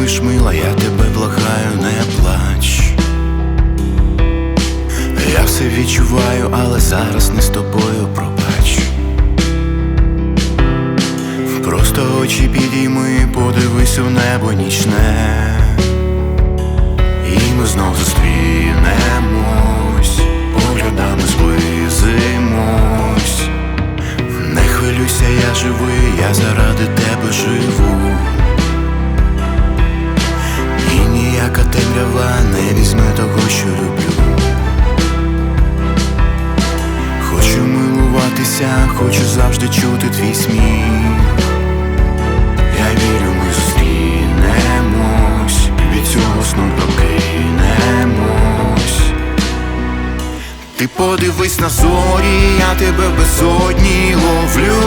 сумуєш, мила, я тебе благаю, не плач. Я все відчуваю, але зараз не з тобою, пробач. Просто очі підійми, подивись у небо нічне, і ми знов зустрінемось, поглядами зблизимось. Не хвилюйся, я живий, я заради тебе живу. І ніяка темрява не візьме того, що люблю. Хочу милуватися, хочу завжди чути твій сміх. Я вірю, ми зустрінемось, від цього сну прокинемось. Ти подивись на зорі, я тебе в безодні ловлю.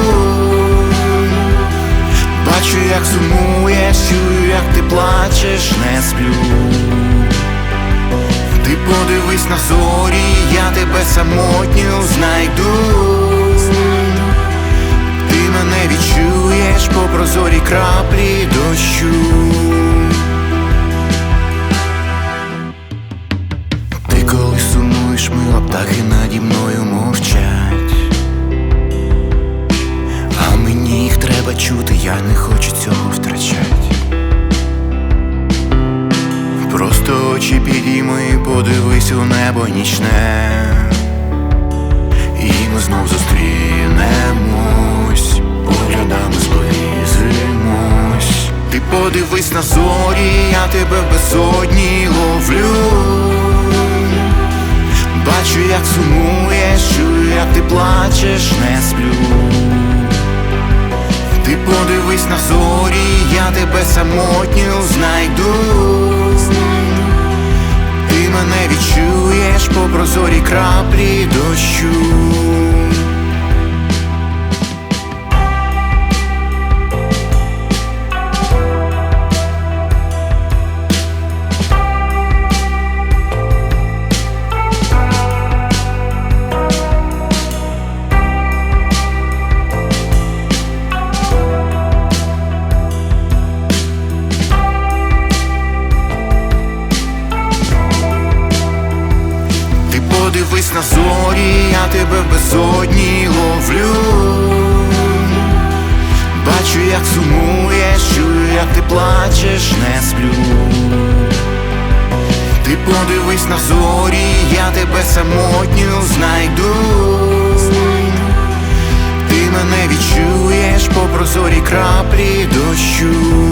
Бачу, як сумуєш, чую, як ти плачеш, не сплю. Ти подивись на зорі, я тебе самотню знайду. Ти мене відчуєш по прозорій краплі дощу. Ти коли сумуєш, мила, птахи наді мною мовчать, а мені їх треба чути, я не хочу цього втрачать. Просто очі підійми, подивись у небо нічне, і ми знов зустрінемось, поглядами зблизимось. Ти подивись на зорі, я тебе в безодні ловлю. Бачу, як сумуєш, чую, як ти плачеш, не сплю. Ти подивись на зорі, я тебе самотню знайду. Ти мене відчуєш по прозорій краплі дощу. Подивись на зорі, я тебе в безодні ловлю. Бачу, як сумуєш, чую, як ти плачеш, не сплю. Ти подивись на зорі, я тебе самотню знайду. Ти мене відчуєш по прозорій краплі дощу.